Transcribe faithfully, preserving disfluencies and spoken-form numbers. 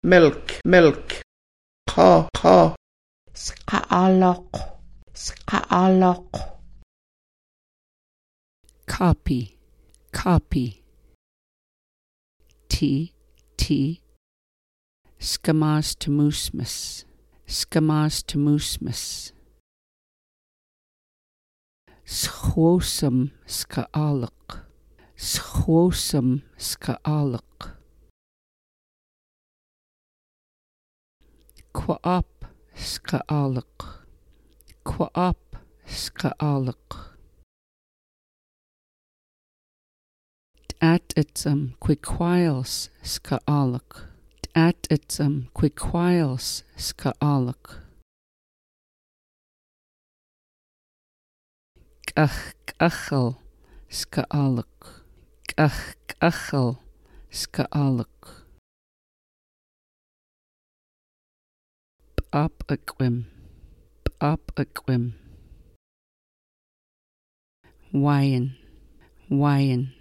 milk, milk. Ka, ka. Skaalok, skaalok. Copy, copy. T, T. Skamas temusmus, skamas temusmus. Schwosum skaalok, schwosum skaalok. Kwaap skaalok, kwaap skaalok. At itsum quiquiles skaalok, at itsum quiquiles skaalok. Kach kachel skaalok, kach kachel skaalok. Up aquim, up aquim. Wyan, wyan.